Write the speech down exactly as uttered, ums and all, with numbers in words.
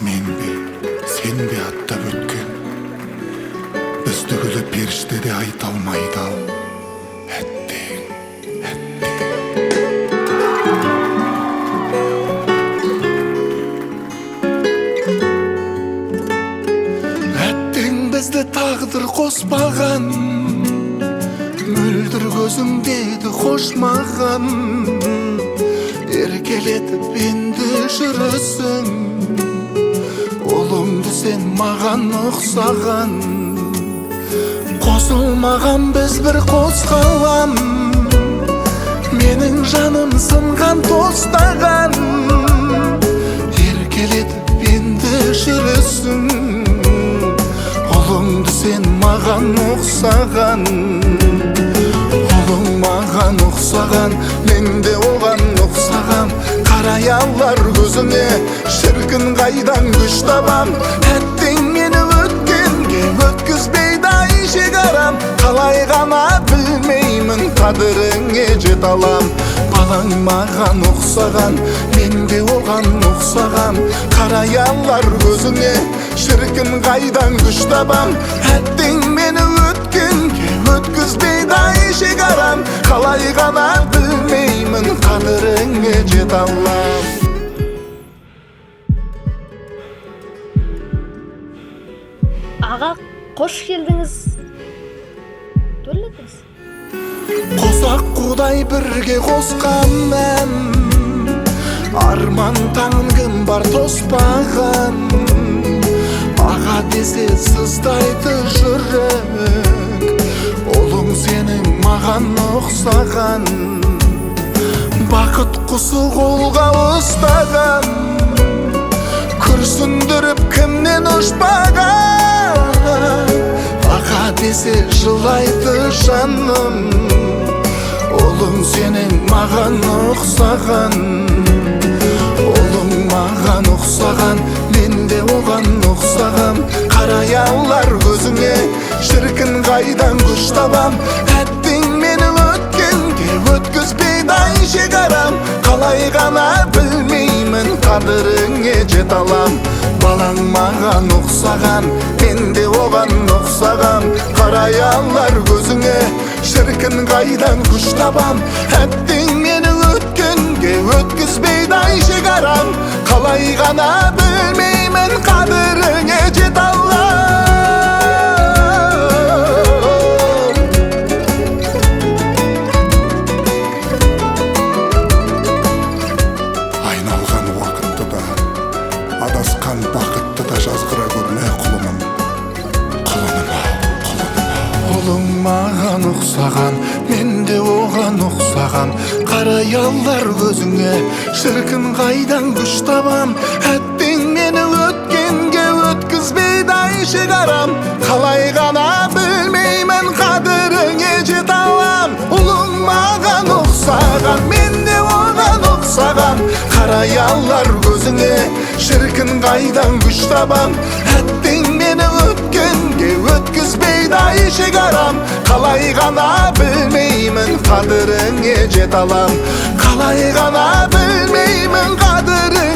менби сен бе аттап өткен біздігілі періште де айта алмайды ал әттең әттең бізді тағдыр қоспаған мөлдір көзің деді қош маған еркелетіп енді жүрісің ұлыңды сен маған ұқсаған қосылмаған біз бір қосқалам менің жаным сынған тостаған еркелетіп енді жүрісің ұлыңды сен маған ұқсаған ұлың маған ұқсаған мен де оған ұқсағам қарай алар көзіңе шіркін қайдан күш табам әттең мені өткенге өткізбейді ай шекарам қалай ғана білмеймін қадіріңе жете алам балаң маған ұқсаған мен де оған ұқсағам қарай алар көзіңе шіркін қайдан күш табам әттең мені өткенге өткізбейді ай шекарам қалай ғана білмеймін қадіріңе жете алам Аға, қош келдіңіз. Төледіңіз. Қосақ құдай бірге қосқан ән арман таңын кім бар тоспаған аға десе сыздайды жүрек ұлың сенің маған ұқсаған бақыт құсы қолға ұстаған күрсіндіріп кімнен ұшпаған аға десе жылайды жаным ұлың сенің маған ұқсаған ұлың маған ұқсаған мен де оған ұқсағам қарай алар көзіңе шіркін қайдан күш табам әттең мені өткенге өткізбейді ай шекарам қалай ғана білмеймін қадіріңе жете алам балаң маған ұқсаған мен де оған ұқсағам қарай алар көзіңе шіркін қайдан күш табам әттең мені өткенге өткізбейді ай шекарам қалай ғана білмеймін қадіріңе жете алам айналған уақытты да адасқан бақытты да жазғыра көрме құлыным құлыным құлыным ұлың маған ұқсаған мен де оған ұқсағам қарай алар көзіңе шіркін қайдан күш табам әттең мені өткенге өткізбейді ай шекарам қалай ғана білмеймін қадіріңе жете алам ұлың маған ұқсаған мен де оған ұқсағам қарай алар көзіңе шіркін қайдан күш табам әттең мені өткенге өткізбейді ай шекарам қалай ғана білмеймін қадіріңе жете алам қалай ғана білмеймін қадіріңе